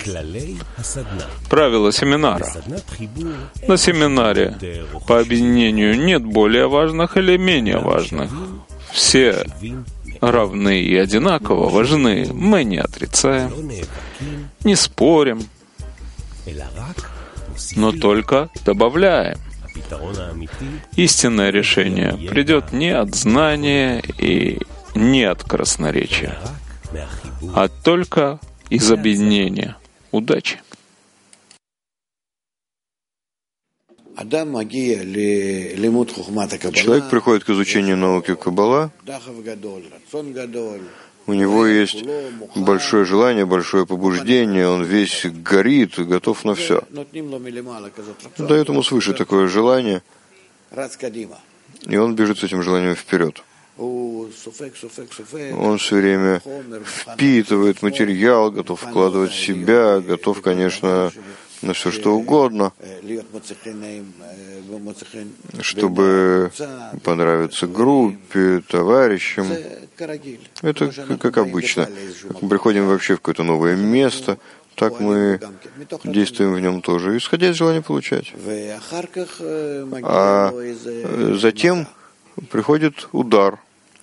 Правила семинара. На семинаре по объединению нет более важных или менее важных. Все равны и одинаково важны. Мы не отрицаем, не спорим, но только добавляем. Истинное решение придет не от знания и не от красноречия, а только из объединения. Удачи! Человек приходит к изучению науки Каббала, у него есть большое желание, большое побуждение, он весь горит, готов на все. Дает ему свыше такое желание, и он бежит с этим желанием вперед. Он все время впитывает материал, готов вкладывать себя, готов, конечно, на все что угодно, чтобы понравиться группе, товарищам. Это как обычно. Мы приходим вообще в какое-то новое место, так мы действуем в нем тоже, исходя из желания получать. А затем приходит удар.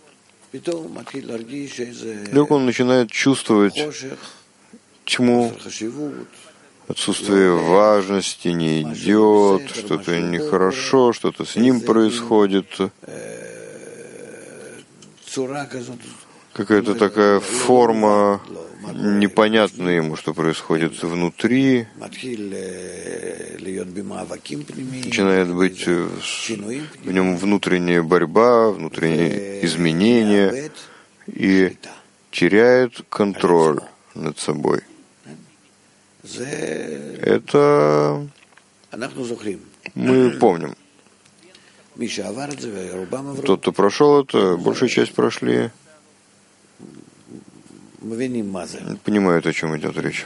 Вдруг он начинает чувствовать тьму, отсутствие важности, не идет, что-то нехорошо, что-то с ним происходит. Какая-то такая форма, непонятная ему, что происходит внутри. Начинает быть в нем внутренняя борьба, внутренние изменения и теряет контроль над собой. Это мы помним. Тот, кто прошел это, большая часть прошли, понимают, о чем идет речь.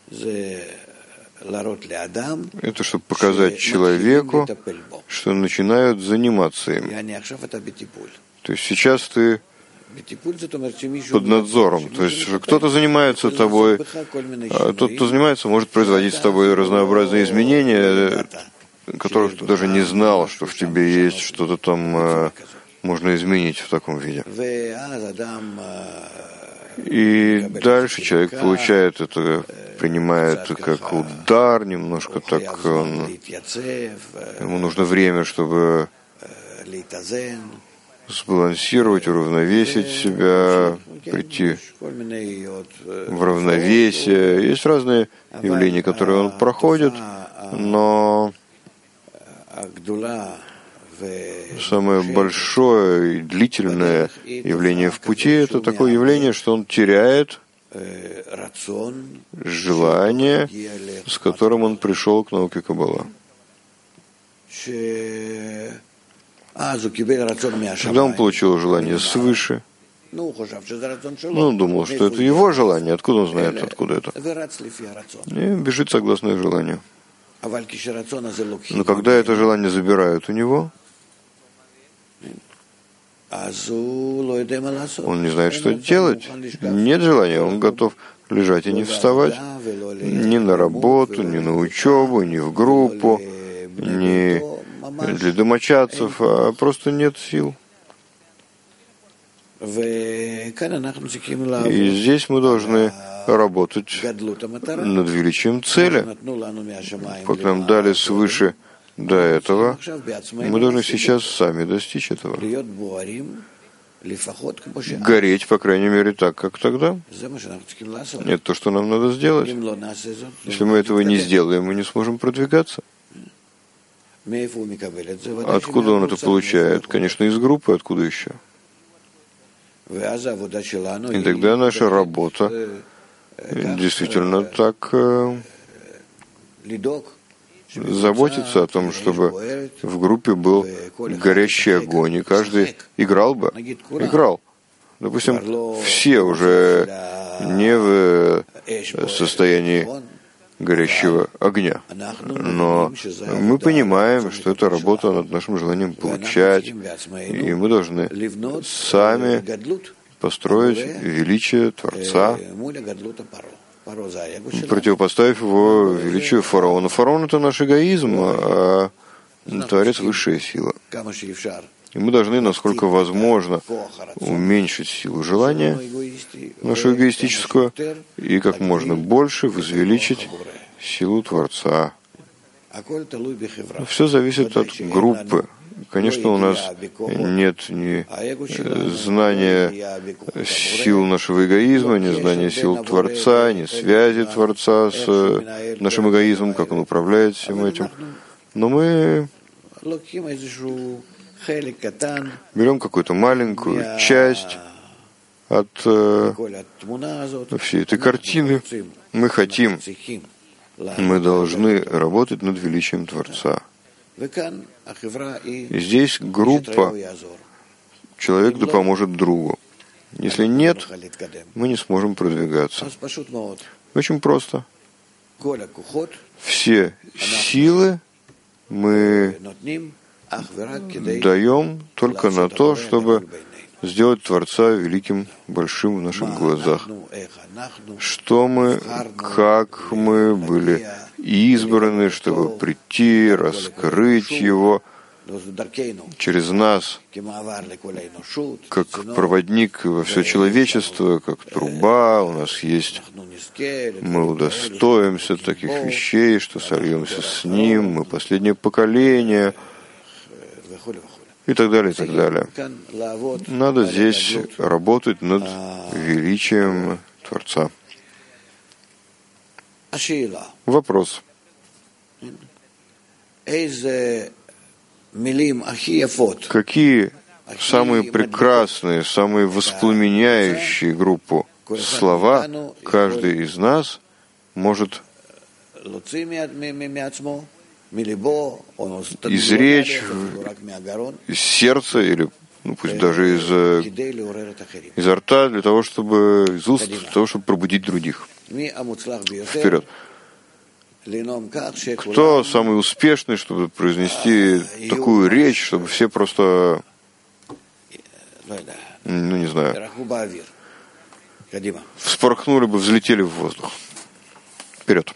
Это чтобы показать человеку, что начинают заниматься им. То есть сейчас ты под надзором. То есть кто-то занимается тобой, а тот, кто занимается, может производить с тобой разнообразные изменения, которых ты даже не знал, что в тебе есть, что-то там можно изменить в таком виде. И дальше человек получает это, принимает как удар, немножко так ему нужно время, чтобы сбалансировать, уравновесить себя, прийти в равновесие. Есть разные явления, которые он проходит, но самое большое и длительное явление в пути — это такое явление, что он теряет желание, с которым он пришел к науке Каббала. Когда он получил желание свыше, он думал, что это его желание, откуда он знает, откуда это. И бежит согласно желанию. Но когда это желание забирают у него, он не знает, что делать. Нет желания, он готов лежать и не вставать. Ни на работу, ни на учебу, ни в группу, ни для домочадцев, а просто нет сил. И здесь мы должны работать над величием цели. Как нам дали свыше до этого, мы должны сейчас сами достичь этого. Гореть, по крайней мере, так, как тогда. Это то, что нам надо сделать. Если мы этого не сделаем, мы не сможем продвигаться. Откуда он это получает? Конечно, из группы, откуда еще? И тогда наша работа действительно так заботиться о том, чтобы в группе был горящий огонь, и каждый играл бы. Играл. Допустим, все уже не в состоянии горящего огня. Но мы понимаем, что это работа над нашим желанием получать, и мы должны сами построить величие Творца противопоставив его величию фараона. Фараон — это наш эгоизм, а Творец — высшая сила. И мы должны, насколько возможно, уменьшить силу желания, нашу эгоистическую, и как можно больше возвеличить силу Творца. Все зависит от группы. Конечно, у нас нет ни знания сил нашего эгоизма, ни знания сил Творца, ни связи Творца с нашим эгоизмом, как он управляет всем этим. Но мы берем какую-то маленькую часть от всей этой картины. Мы хотим, мы должны работать над величием Творца. И здесь группа, человек да поможет другу. Если нет, мы не сможем продвигаться. Очень просто. Все силы мы даем только на то, чтобы сделать Творца великим, большим в наших глазах. Что мы, как мы были избраны, чтобы прийти, раскрыть Его через нас, как проводник во все человечество, как труба. У нас есть, мы удостоимся таких вещей, что сольемся с Ним, мы последнее поколение, и так далее, и так далее. Надо здесь работать над величием Творца. Вопрос. Какие самые прекрасные, самые воспламеняющие группу слова каждый из нас может изречь из сердца или, пусть даже изо рта, для того, чтобы из уст, для того, чтобы пробудить других. Вперед. Кто самый успешный, чтобы произнести такую речь, чтобы все просто, не знаю, вспорхнули бы, взлетели в воздух. Вперед.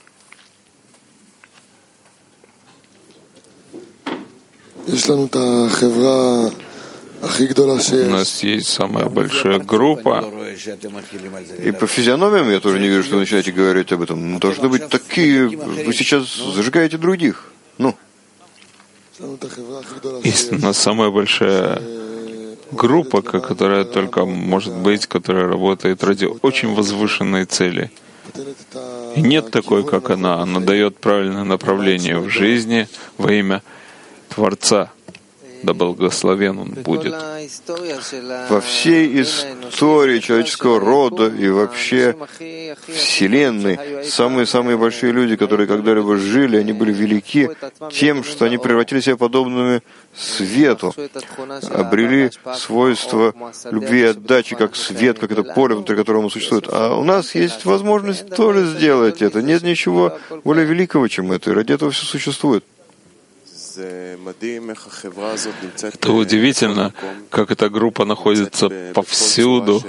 У нас есть самая большая группа. И по физиономиям я тоже не вижу, что вы начинаете говорить об этом. Должны быть такие... Вы сейчас зажигаете других. Есть у нас самая большая группа, которая только может быть, которая работает ради очень возвышенной цели. И нет такой, как она. Она дает правильное направление в жизни во имя Творца. Да благословен Он будет. Во всей истории человеческого рода и вообще Вселенной самые-самые большие люди, которые когда-либо жили, они были велики тем, что они превратили себя подобными свету, обрели свойства любви и отдачи, как свет, как это поле, внутри которого мы существуем. А у нас есть возможность тоже сделать это. Нет ничего более великого, чем это, и ради этого все существует. Это удивительно, как эта группа находится повсюду,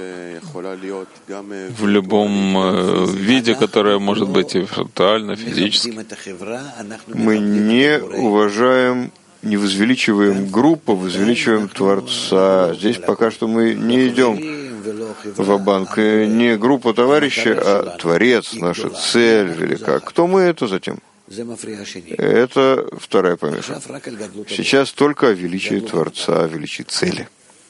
в любом виде, которое может быть и виртуально, физически. Мы не уважаем, не возвеличиваем группу, возвеличиваем Творца. Здесь пока что мы не идем ва-банк. Не группа товарищей, а Творец, наша цель велика. Кто мы, это затем. Это вторая помеха. Сейчас только о величии Творца, о величии цели.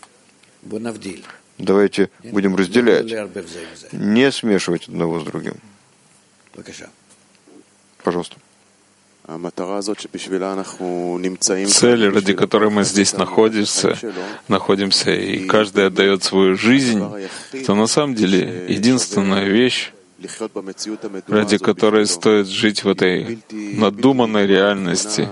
Давайте будем разделять, не смешивать одного с другим. Пожалуйста. Цель, ради которой мы здесь находимся, и каждый отдает свою жизнь, это на самом деле единственная вещь, ради которой стоит жить в этой надуманной реальности.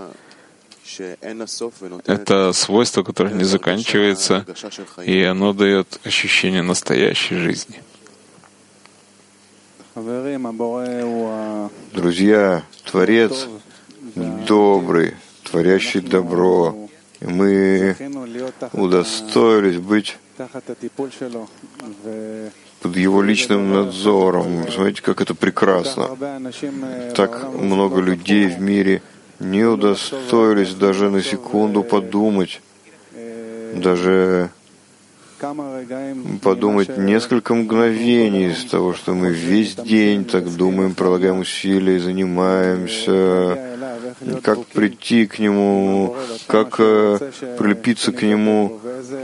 Это свойство, которое не заканчивается, и оно дает ощущение настоящей жизни. Друзья, Творец добрый, творящий добро. И мы удостоились быть под его личным надзором. Смотрите, как это прекрасно. Так много людей в мире не удостоились даже на секунду подумать, даже подумать несколько мгновений из того, что мы весь день так думаем, прилагаем усилия, занимаемся, как прийти к Нему, как прилепиться к Нему,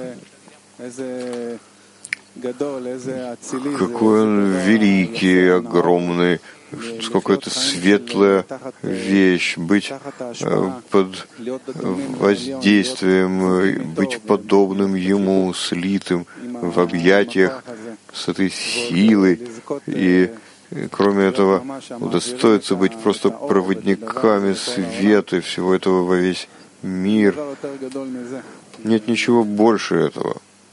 какой Он великий, огромный, сколько это светлая вещь, быть под воздействием, быть подобным Ему, слитым в объятиях с этой силой. И кроме этого, удостоиться быть просто проводниками света и всего этого во весь мир. Нет ничего больше этого.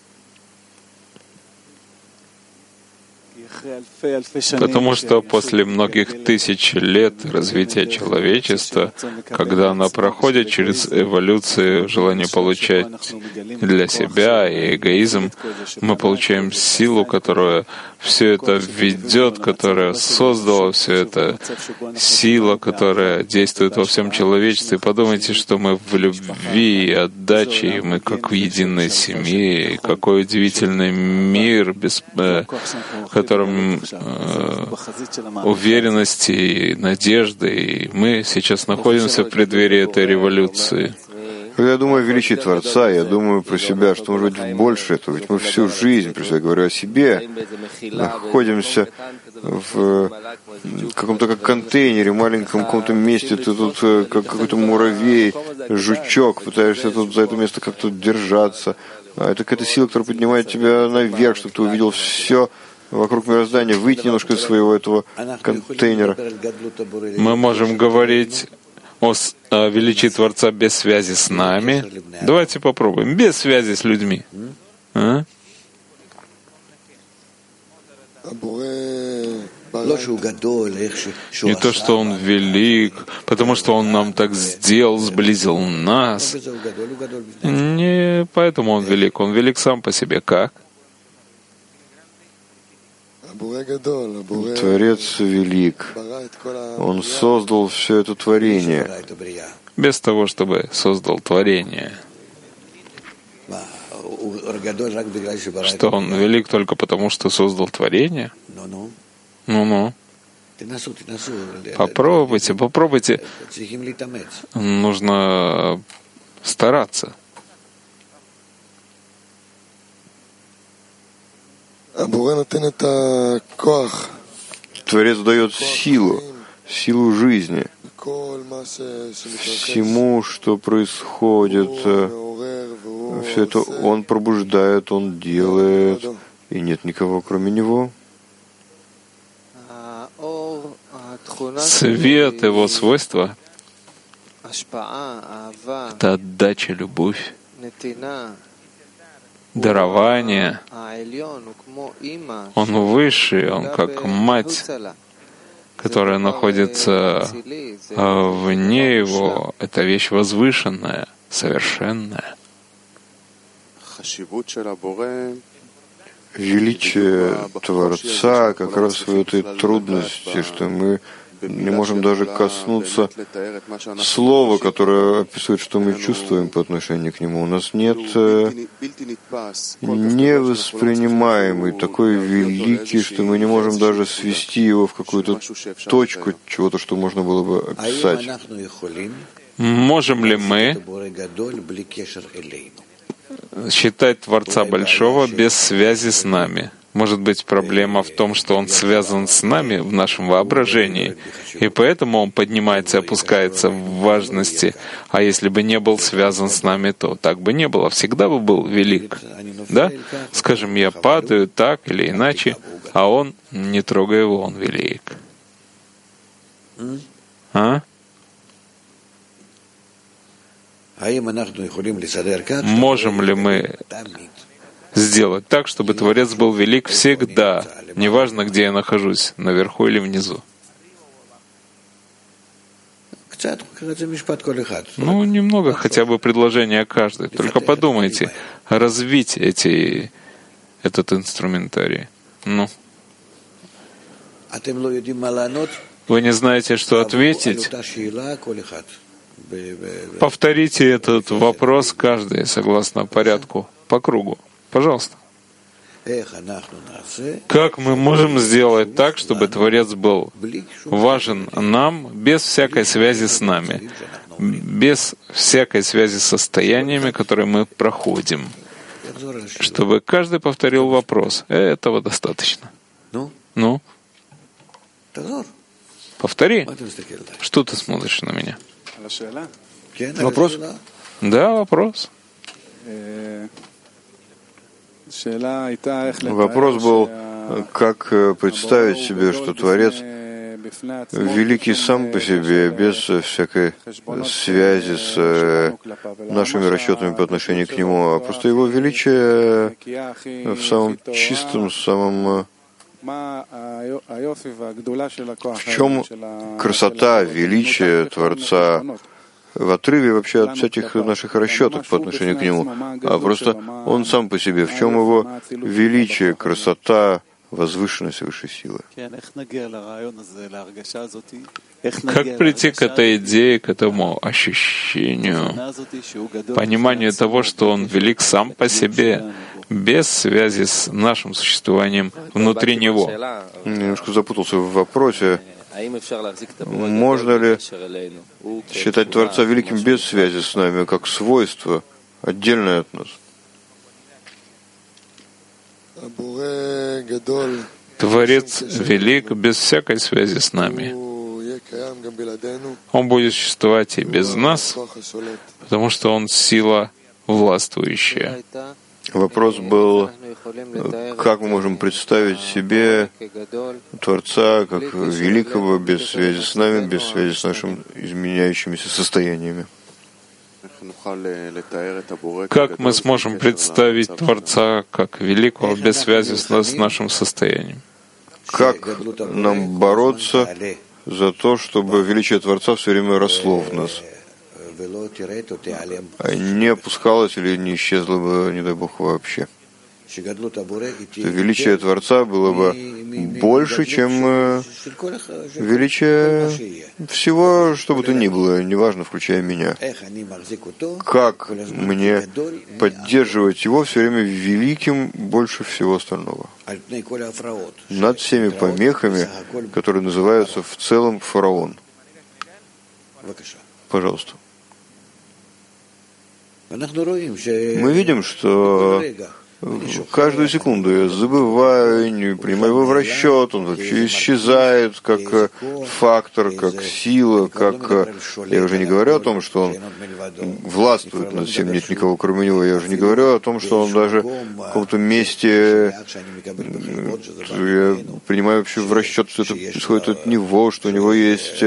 Потому что после многих тысяч лет развития человечества, когда оно проходит через эволюцию, желание получать для себя и эгоизм, мы получаем силу, которая все это ведет, которая создала все это, сила, которая действует во всем человечестве. Подумайте, что мы в любви и отдаче, и мы как в единой семье, и какой удивительный мир, в котором уверенности и надежды. И мы сейчас находимся в преддверии этой революции. Когда я думаю о величии Творца, я думаю про себя, что может быть больше этого. Ведь мы всю жизнь, прежде всего говорю о себе, находимся в каком-то как контейнере, маленьком каком-то месте. Ты тут как какой-то муравей, жучок, пытаешься тут за это место как-то держаться. А это какая-то сила, которая поднимает тебя наверх, чтобы ты увидел все вокруг мироздания, выйти немножко из своего этого контейнера. Мы можем говорить о величии Творца без связи с нами. Давайте попробуем. Без связи с людьми. А? Не то, что Он велик, потому что Он нам так сделал, сблизил нас. Не поэтому Он велик. Он велик сам по себе. Как? Творец велик. Он создал все это творение. Без того, чтобы создал творение. Что Он велик только потому, что создал творение? Ну-ну. Попробуйте. Нужно стараться. Творец дает силу жизни. Всему, что происходит, все это Он пробуждает, Он делает, и нет никого, кроме Него. Свет, его свойства — это отдача, любовь, дарование. Он высший, Он как мать, которая находится вне Его. Это вещь возвышенная, совершенная. Величие Творца как раз в этой трудности, что мы не можем даже коснуться слова, которое описывает, что мы чувствуем по отношению к Нему. У нас нет невоспринимаемый, такой великий, что мы не можем даже свести его в какую-то точку чего-то, что можно было бы описать. Можем ли мы считать Творца Большого без связи с нами? Может быть, проблема в том, что Он связан с нами в нашем воображении, и поэтому Он поднимается и опускается в важности. А если бы не был связан с нами, то так бы не было, всегда бы был велик. Да? Скажем, я падаю так или иначе, а Он, не трогая Его, Он велик. А? Можем ли мы сделать так, чтобы Творец был велик всегда, неважно, где я нахожусь, наверху или внизу? Ну, немного, хотя бы предложение каждый. Только подумайте, развить этот инструментарий. Ну. Вы не знаете, что ответить? Повторите этот вопрос каждый, согласно порядку, по кругу. Пожалуйста. Как мы можем сделать так, чтобы Творец был важен нам без всякой связи с нами, без всякой связи с состояниями, которые мы проходим? Чтобы каждый повторил вопрос. Этого достаточно. Ну? Повтори. Что ты смотришь на меня? Вопрос? Да, вопрос. Вопрос был, как представить себе, что Творец великий сам по себе, без всякой связи с нашими расчетами по отношению к Нему, а просто Его величие в самом чистом, самом... В чем красота, величие Творца в отрыве вообще от всяких наших расчетов по отношению к Нему, а просто Он сам по себе. В чем Его величие, красота, возвышенность высшей силы? Как прийти к этой идее, к этому ощущению, пониманию того, что Он велик сам по себе, без связи с нашим существованием внутри Него? Немножко запутался в вопросе. Можно ли считать Творца великим без связи с нами, как свойство, отдельное от нас? Творец велик без всякой связи с нами. Он будет существовать и без нас, потому что Он сила властвующая. Вопрос был, как мы можем представить себе Творца как великого без связи с нами, без связи с нашими изменяющимися состояниями. Как мы сможем представить Творца как великого без связи с нашим состоянием? Как нам бороться за то, чтобы величие Творца все время росло в нас, а не опускалось или не исчезло бы, не дай Бог, вообще? Что величие Творца было бы больше, чем величие всего, что бы то ни было, неважно, включая меня. Как мне поддерживать его все время великим больше всего остального? Над всеми помехами, которые называются в целом фараон. Пожалуйста. Мы видим, что каждую секунду я забываю, не принимаю его в расчет, он вообще исчезает как фактор, как сила, как... Я уже не говорю о том, что он властвует над всем, нет никого кроме него. Я уже не говорю о том, что он даже в каком-то месте... Я принимаю вообще в расчет, что это происходит от него, что у него есть...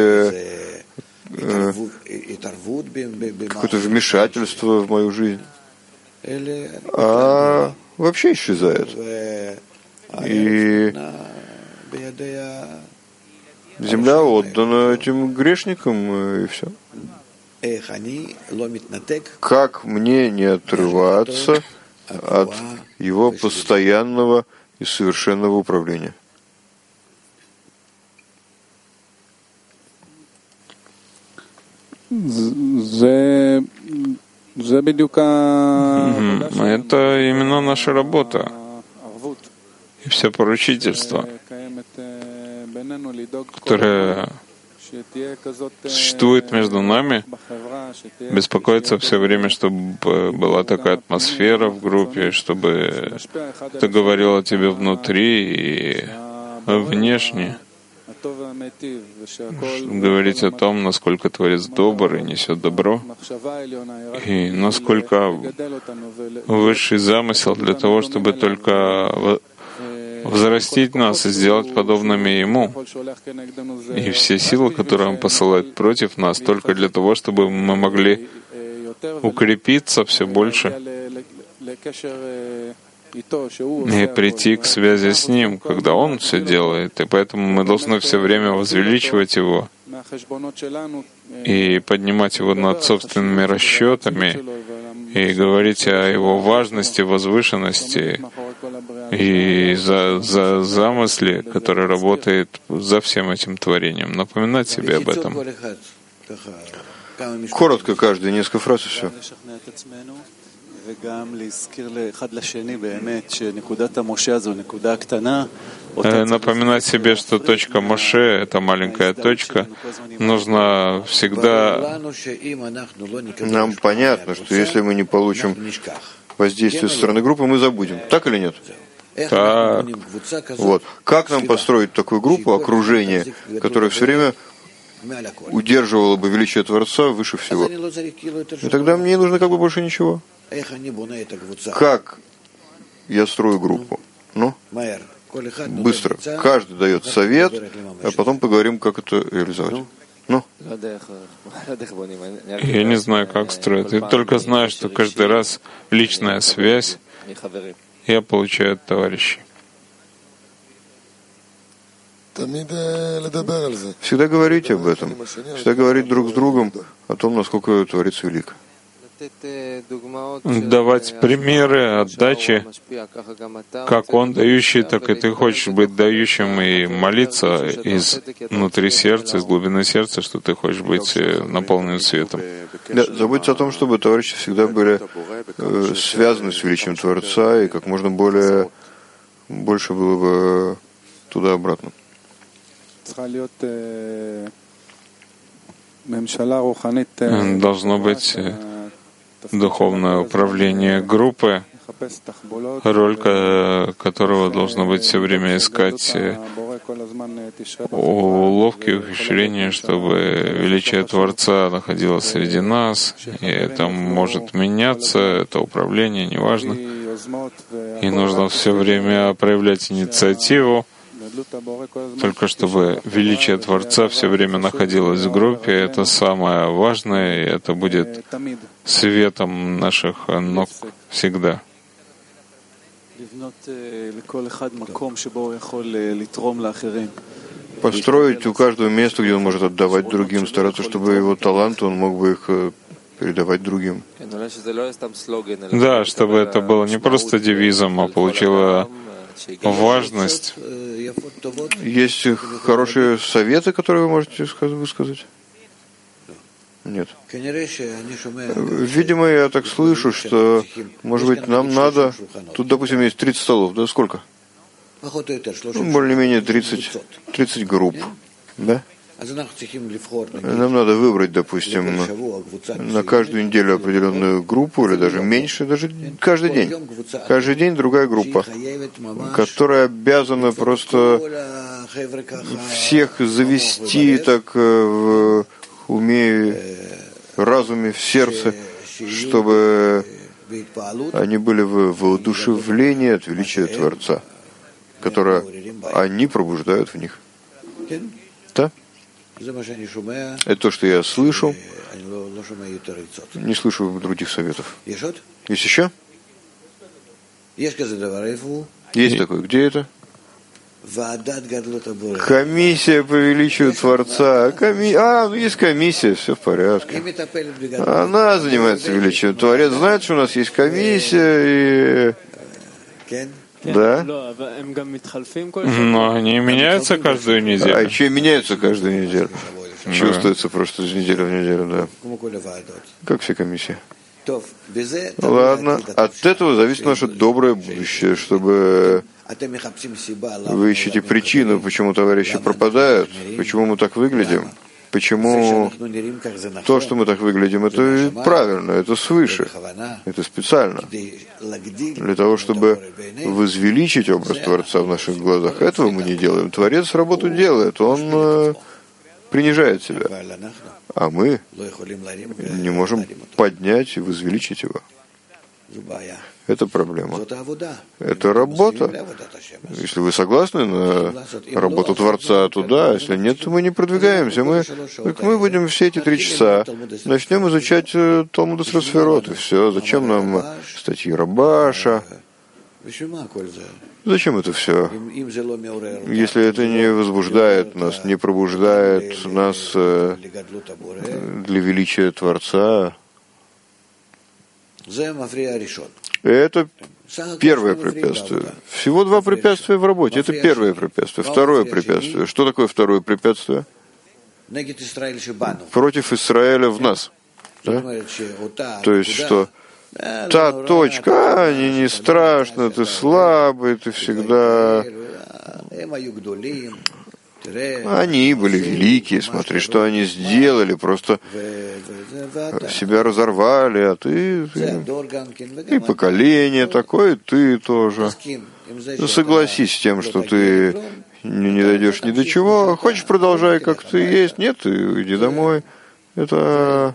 какое-то вмешательство в мою жизнь, а вообще исчезает. И земля отдана этим грешникам, и все. Как мне не отрываться от его постоянного и совершенного управления? Это именно наша работа и все поручительство, которое существует между нами, беспокоиться все время, чтобы была такая атмосфера в группе, чтобы это говорило тебе внутри и внешне. Говорить о том, насколько Творец добр и несет добро, и насколько высший замысел для того, чтобы только взрастить нас и сделать подобными Ему. И все силы, которые Он посылает против нас, только для того, чтобы мы могли укрепиться все больше и прийти к связи с Ним, когда Он все делает. И поэтому мы должны все время возвеличивать Его и поднимать Его над собственными расчетами и говорить о Его важности, возвышенности и за замысле, который работает за всем этим творением. Напоминать себе об этом. Коротко каждый, несколько фраз и все. Напоминать себе, что точка Моше — это маленькая точка. Нужно всегда... Нам понятно, что если мы не получим воздействие со стороны группы, мы забудем. Так или нет? Так. Вот. Как нам построить такую группу, окружение, которое все время удерживало бы величие Творца выше всего? И тогда мне не нужно как бы больше ничего. Как я строю группу? Ну, быстро. Каждый дает совет, а потом поговорим, как это реализовать. Ну? Я не знаю, как строить. Я только знаю, что каждый раз личная связь я получаю от товарищей. Всегда говорите об этом. Всегда говорить друг с другом о том, насколько Творец велик. Давать примеры отдачи, как он дающий, так и ты хочешь быть дающим и молиться изнутри сердца, из глубины сердца, что ты хочешь быть наполненным светом. Да, заботиться о том, чтобы товарищи всегда были связаны с величием Творца и как можно больше было бы туда-обратно. Должно быть духовное управление группы, роль которого должна быть все время искать уловки, ухищрения, чтобы величие Творца находилось среди нас, и это может меняться, это управление, неважно. И нужно все время проявлять инициативу, только чтобы величие Творца все время находилось в группе. Это самое важное, и это будет светом наших ног всегда. Построить у каждого место, где он может отдавать другим, стараться, чтобы его таланты, он мог бы их передавать другим. Да, чтобы это было не просто девизом, а получило важность. Есть хорошие советы, которые вы можете высказать? Нет. Видимо, я так слышу, что, может быть, нам надо... Тут, допустим, есть 30 столов, да? Сколько? Более-менее 30 групп, да? Нам надо выбрать, допустим, на каждую неделю определенную группу, или даже меньше, даже каждый день. Каждый день другая группа, которая обязана просто всех завести так в уме, разуме, в сердце, чтобы они были в воодушевлении от величия Творца, которое они пробуждают в них. Да? Это то, что я слышу. Не слышу других советов. Есть еще? Есть такой. Где это? Комиссия по величию Творца. Ну есть комиссия, все в порядке. Она занимается величием. Творец знает, что у нас есть комиссия, и... Да? Но они меняются каждую неделю. А еще меняются каждую неделю. Чувствуется просто из недели в неделю, да. Как все комиссии. Ладно, от этого зависит наше доброе будущее, чтобы вы ищете причину, почему товарищи пропадают, почему мы так выглядим, почему то, что мы так выглядим, это правильно, это свыше, это специально, для того, чтобы возвеличить образ Творца в наших глазах. Этого мы не делаем. Творец работу делает, он принижает себя, а мы не можем поднять и возвеличить его. Это проблема. Это работа. Если вы согласны на работу Творца, то да. Если нет, то мы не продвигаемся. Мы будем все эти 3 часа начнем изучать Талмуд Сферот, и все. Зачем нам статьи Рабаша? Зачем это все? Если это не возбуждает нас, не пробуждает нас для величия Творца, Это первое препятствие. Всего два препятствия в работе. Это первое препятствие. Второе препятствие. Что такое второе препятствие? Против Израиля в нас. Да? То есть, что та точка, они не страшно, ты слабый, ты всегда... Они были великие, смотри, что они сделали, просто себя разорвали, а ты и поколение такое, ты тоже. Согласись с тем, что ты не дойдешь ни до чего. Хочешь, продолжай, как ты есть, нет, иди домой. Это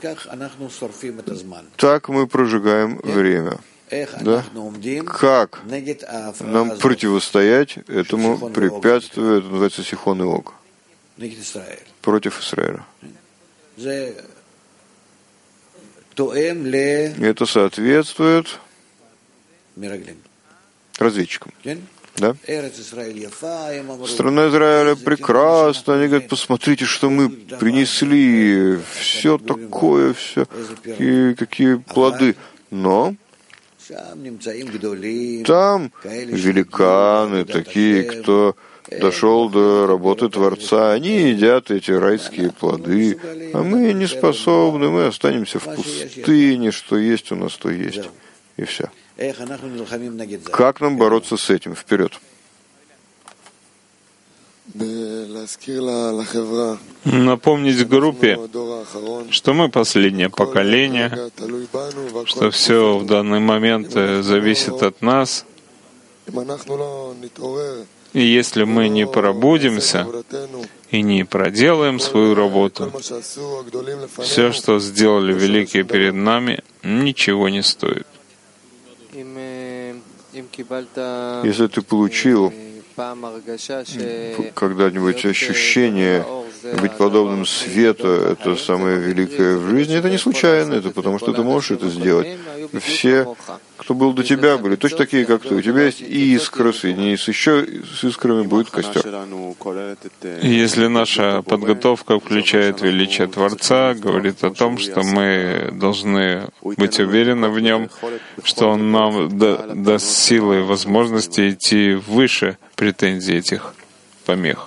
так мы прожигаем время. Да? Как нам противостоять этому препятствию, это называется Сихон и Ог, против Израиля? Это соответствует разведчикам. Да? Страна Израиля прекрасна. Они говорят, посмотрите, что мы принесли. Все такое, все. Какие плоды. Но там великаны, такие, кто дошел до работы Творца, они едят эти райские плоды, а мы не способны, мы останемся в пустыне, что есть у нас, то есть. И все. Как нам бороться с этим? Вперед. Напомнить группе, что мы последнее поколение, что все в данный момент зависит от нас. И если мы не пробудимся и не проделаем свою работу, все, что сделали великие перед нами, ничего не стоит. Если ты получил когда-нибудь ощущение быть подобным свету, это самое великое в жизни, это не случайно, это потому что ты можешь это сделать. Все, кто был до тебя, были точно такие, как ты. У тебя есть искра, соединись еще с искрами, будет костер. Если наша подготовка включает величие Творца, говорит о том, что мы должны быть уверены в нем, что он нам даст силы и возможности идти выше претензий этих помех.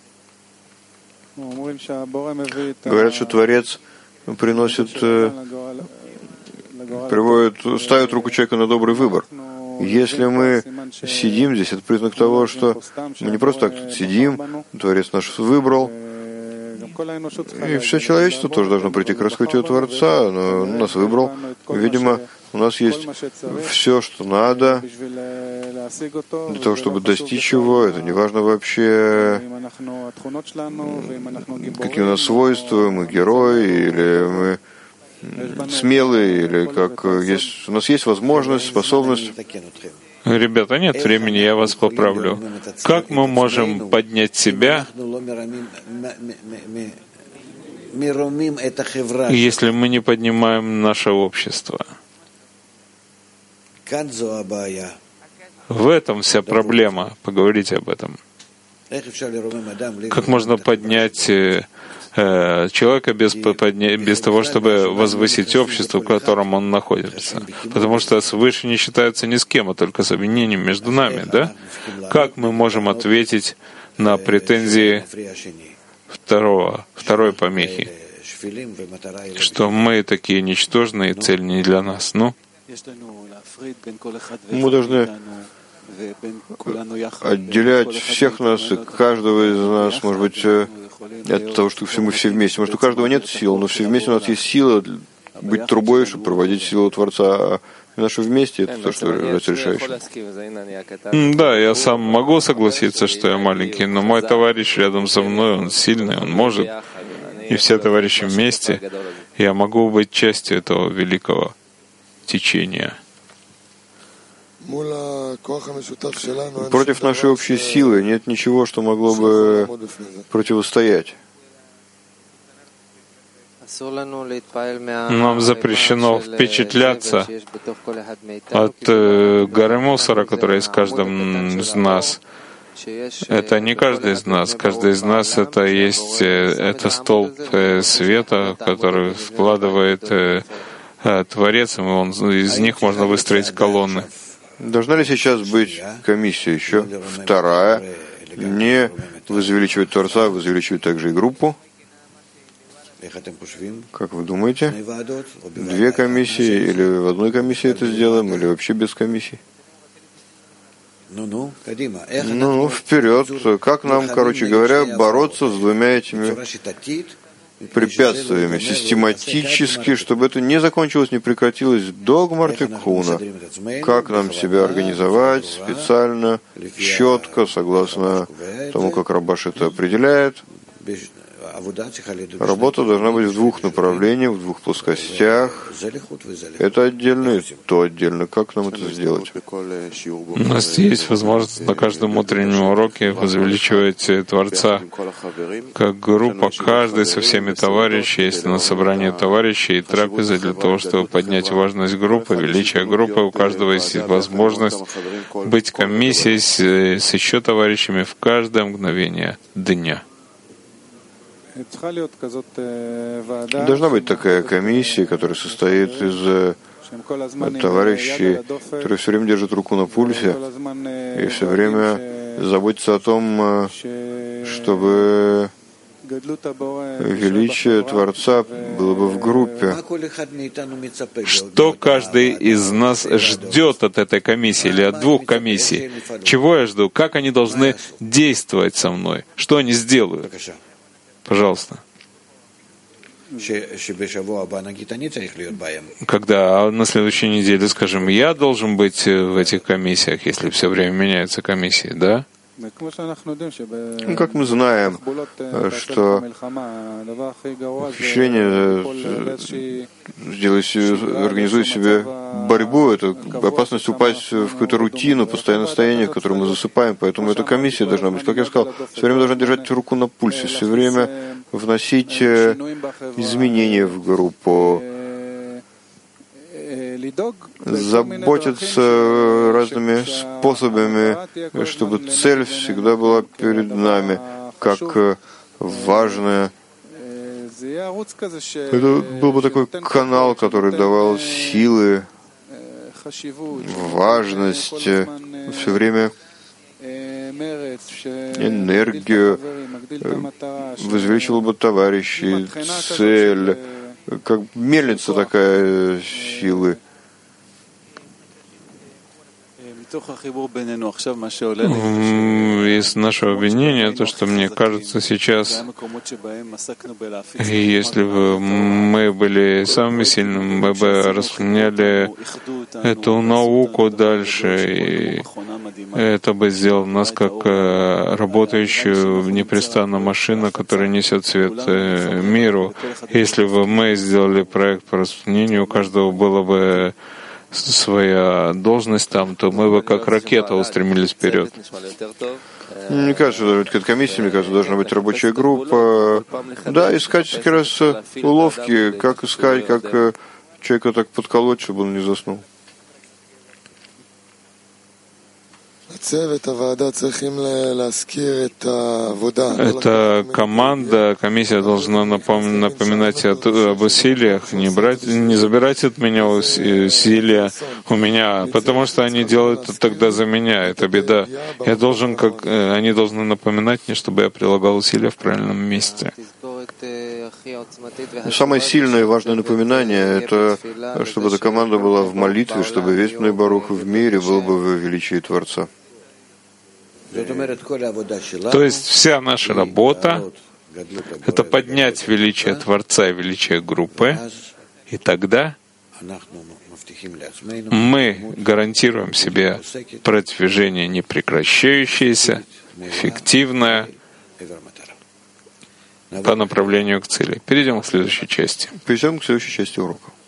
Говорят, что Творец приносит, ставит руку человека на добрый выбор. Если мы сидим здесь, это признак того, что мы не просто так сидим, Творец наш выбрал, и все человечество тоже должно прийти к раскрытию Творца, но он нас выбрал. Видимо, у нас есть все, что надо для того, чтобы достичь его. Это не важно вообще, какие у нас свойства, мы герои, или мы смелые, или как есть. У нас есть возможность, способность. Ребята, нет времени, я вас поправлю. Как мы можем поднять себя, если мы не поднимаем наше общество? В этом вся проблема. Поговорите об этом. Как можно поднять человека без того, чтобы возвысить общество, в котором он находится? Потому что свыше не считается ни с кем, а только с объединением между нами, да? Как мы можем ответить на претензии второй помехи, что мы такие ничтожные, цель не для нас? Ну? Мы должны отделять всех нас и каждого из нас, может быть, от того, что мы все вместе. Может, у каждого нет сил, но все вместе у нас есть сила быть трубой, чтобы проводить силу Творца. А наше вместе — это то, что решающее. Да, я сам могу согласиться, что я маленький, но мой товарищ рядом со мной, он сильный, он может. И все товарищи вместе. Я могу быть частью этого великого течения. Против нашей общей силы нет ничего, что могло бы противостоять. Нам запрещено впечатляться от горы мусора, которая есть в каждом из нас. Это не каждый из нас. Каждый из нас это столб света, который вкладывает Творец, и из них можно выстроить колонны. Должна ли сейчас быть комиссия еще? Вторая. Не возвеличивать Творца, а возвеличивать также и группу. Как вы думаете? 2 комиссии, или в одной комиссии это сделаем, или вообще без комиссий? Вперед. Как нам, короче говоря, бороться с 2 этими препятствиями систематически, чтобы это не закончилось, не прекратилось до Гмар-Тикуна? Как нам себя организовать специально, четко, согласно тому, как Рабаш это определяет? Работа должна быть в 2 направлениях, в 2 плоскостях. Это отдельно и то отдельно. Как нам это сделать? У нас есть возможность на каждом утреннем уроке возвеличивать Творца как группа, каждый со всеми товарищами, если на собрании товарищей и трапезы, для того, чтобы поднять важность группы, величие группы. У каждого есть возможность быть комиссией с еще товарищами в каждое мгновение дня. Должна быть такая комиссия, которая состоит из товарищей, которые все время держат руку на пульсе и все время заботятся о том, чтобы величие Творца было бы в группе. Что каждый из нас ждет от этой комиссии или от 2 комиссий? Чего я жду? Как они должны действовать со мной? Что они сделают? Пожалуйста. Когда на следующей неделе, скажем, я должен быть в этих комиссиях, если все время меняются комиссии, да? Как мы знаем, что ощущение организует себе борьбу, это опасность упасть в какую-то рутину, постоянное состояние, в котором мы засыпаем, поэтому эта комиссия должна быть, как я сказал, все время должна держать руку на пульсе, все время вносить изменения в группу, заботиться разными способами, чтобы цель всегда была перед нами, как важная. Это был бы такой канал, который давал силы, важность, все время энергию, возвеличивал бы товарищей, цель, как мельница такая силы. Из нашего обвинения, то, что мне кажется сейчас, если бы мы были самыми сильными, мы бы распространяли эту науку дальше, и это бы сделало нас как работающую непрестанно машину, которая несет свет миру. Если бы мы сделали проект по распространению, у каждого было бы своя должность там, то мы бы как ракета устремились вперед. Мне кажется, должна быть какая-то комиссия, мне кажется, должна быть рабочая группа. Да, искать как раз уловки, как искать, как человека так подколоть, чтобы он не заснул. Эта команда, комиссия должна напоминать об усилиях, не забирать от меня усилия у меня, потому что они делают это тогда за меня, это беда. Они должны напоминать мне, чтобы я прилагал усилия в правильном месте. Самое сильное и важное напоминание — это чтобы эта команда была в молитве, чтобы весь Бней Барух в мире был бы в величии Творца. То есть вся наша работа — это поднять величие Творца и величие группы, и тогда мы гарантируем себе продвижение непрекращающееся, эффективное по направлению к цели. Перейдем к следующей части. Перейдем к следующей части урока.